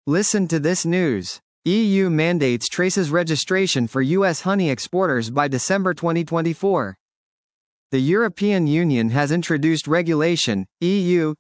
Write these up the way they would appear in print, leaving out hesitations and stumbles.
Listen to this news. EU mandates traces registration for US honey exporters by December 2024. The European Union has introduced Regulation, EU,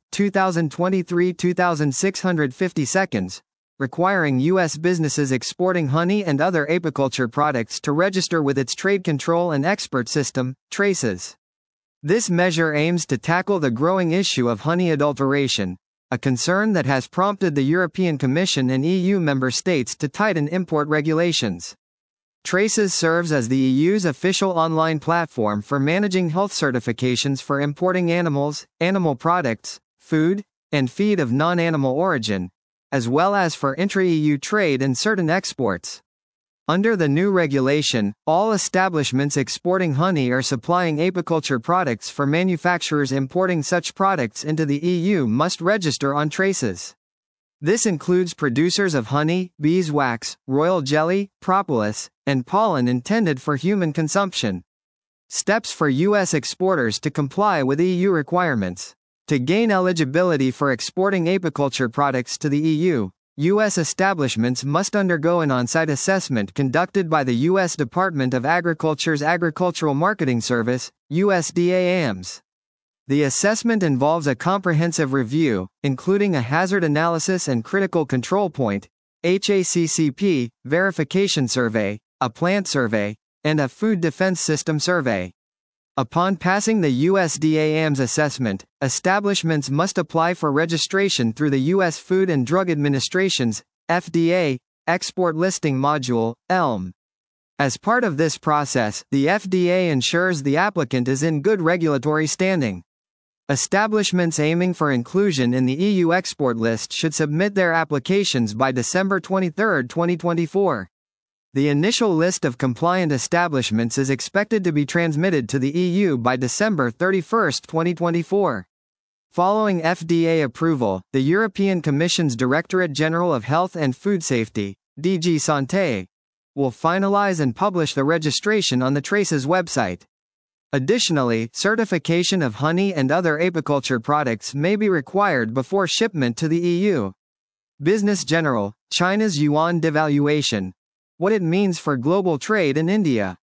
2023-2650, requiring U.S. businesses exporting honey and other apiculture products to register with its Trade Control and Export System, TRACES. This measure aims to tackle the growing issue of honey adulteration, a concern that has prompted the European Commission and EU member states to tighten import regulations. TRACES serves as the EU's official online platform for managing health certifications for importing animals, animal products, food, and feed of non-animal origin, as well as for intra-EU trade and certain exports. Under the new regulation, all establishments exporting honey or supplying apiculture products for manufacturers importing such products into the EU must register on TRACES. This includes producers of honey, beeswax, royal jelly, propolis, and pollen intended for human consumption. Steps for U.S. exporters to comply with EU requirements. To gain eligibility for exporting apiculture products to the EU, U.S. establishments must undergo an on-site assessment conducted by the U.S. Department of Agriculture's Agricultural Marketing Service, USDA-AMS. The assessment involves a comprehensive review, including a hazard analysis and critical control point, HACCP, verification survey, a plant survey, and a food defense system survey. Upon passing the USDA-AMS assessment, establishments must apply for registration through the U.S. Food and Drug Administration's, FDA, Export Listing Module, ELM. As part of this process, the FDA ensures the applicant is in good regulatory standing. Establishments aiming for inclusion in the EU export list should submit their applications by December 23, 2024. The initial list of compliant establishments is expected to be transmitted to the EU by December 31, 2024. Following FDA approval, the European Commission's Directorate General of Health and Food Safety, DG Santé, will finalize and publish the registration on the TRACES website. Additionally, certification of honey and other apiculture products may be required before shipment to the EU. Business General, China's yuan devaluation. What it means for global trade in India.